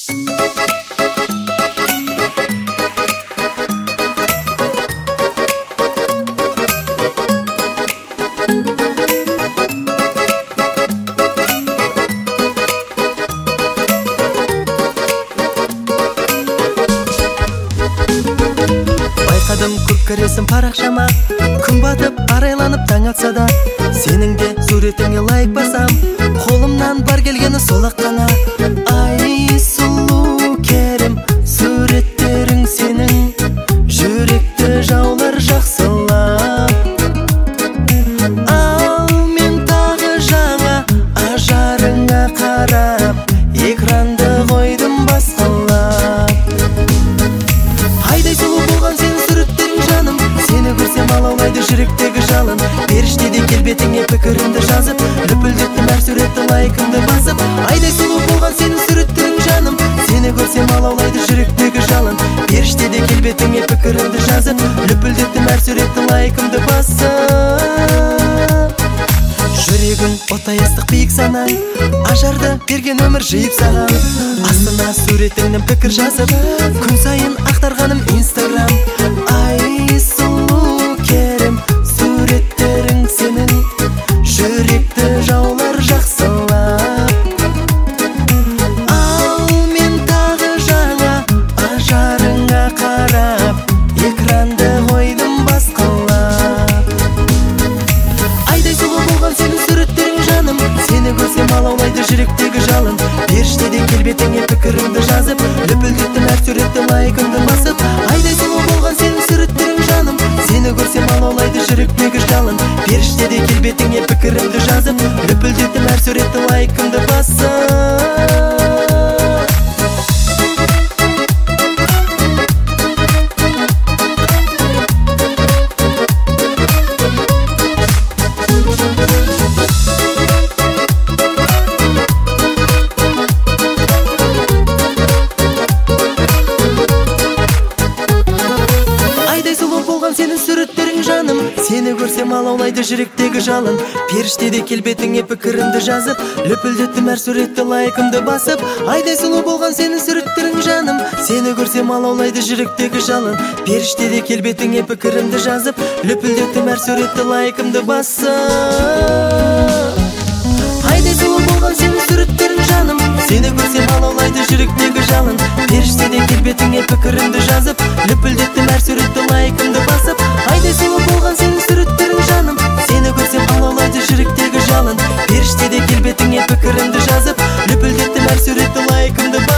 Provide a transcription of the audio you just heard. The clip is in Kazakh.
Байқадым көп кіресің парақшама, күн батып арайланып таң атса да, сенің де суретіңе лайк басам, қолымнан бар келгені сол-ақ қана. Ай сұлу керім, суреттерің сенің жүректі жаулар жақсылап. Ал мен тағы жаңа ажарыңа қарап, экранды қойдым басқалап. Айдай сұлу болған сенің суреттерің жаным, сені көрсем алаулайды жүректегі жалын. Періштедей келбетіңе пікірімді жазып, лүпілдеттім әр суретті лайкымды басып. Айдай сұлу болған сенің суреттерің жаным, сені көрсем алаулайды жүректегі жалын. Періштедей келбетіңе пікірімді жазып, лүпілдеттім әр суретті лайкымды басып. Жүрегің оттай ыстық биік санаң, ажарды берген өмір жиып саған. Астына суретіңнен пікір жазып, күн сайын ақтарғаным Инстаграм. Ай сұлу керім, суреттерің сенің жүректі жаулар жақсылап. Ал мен тағы жаңа ажарыңа қарап, экранды қойдым басқалап. Айдай сұлу болған сенің суреттерің жаным, сені көрсем алаулайды жүректегі жалын. Періштедей келбетіңе пікірімді жазып, лүпілдеттім әр суретті лайкымды басып. Айдай сұлу болған сенің суреттерің жаным, сені көрсем алаулайды жүректегі жалын. Періштедей келбетіңе пікірімді жазып, лүпілдеттім әр суретті лайкымды басып. Сенің суреттерің жаным, сені көрсем алаулайды жүректегі жалын. Періштедей келбетіңе пікірімді жазып, лүпілдеттім әр суретті лайкымды басып. Айдай сұлу болған сенің суреттерің жаным, сені көрсем алаулайды жүректегі жалын. Періштедей келбетіңе пікірімді жазып, лүпілдеттім әр суретті лайкымды басып. Айдай сұлу болған сенің суреттерің жаным, сені көрсем алаулайды жүректегі жалын. Періштедей келбетіңе пікірімді жазып, лүпілдеттім әр суретті лайкымды басып. Айдай сұлу болған сенің суреттерің жаным, сені көрсем алаулайды жүректегі жалын. Періштедей келбетіңе пікірімді жазып, лүпілдеттім әр суретті лайкымды басып.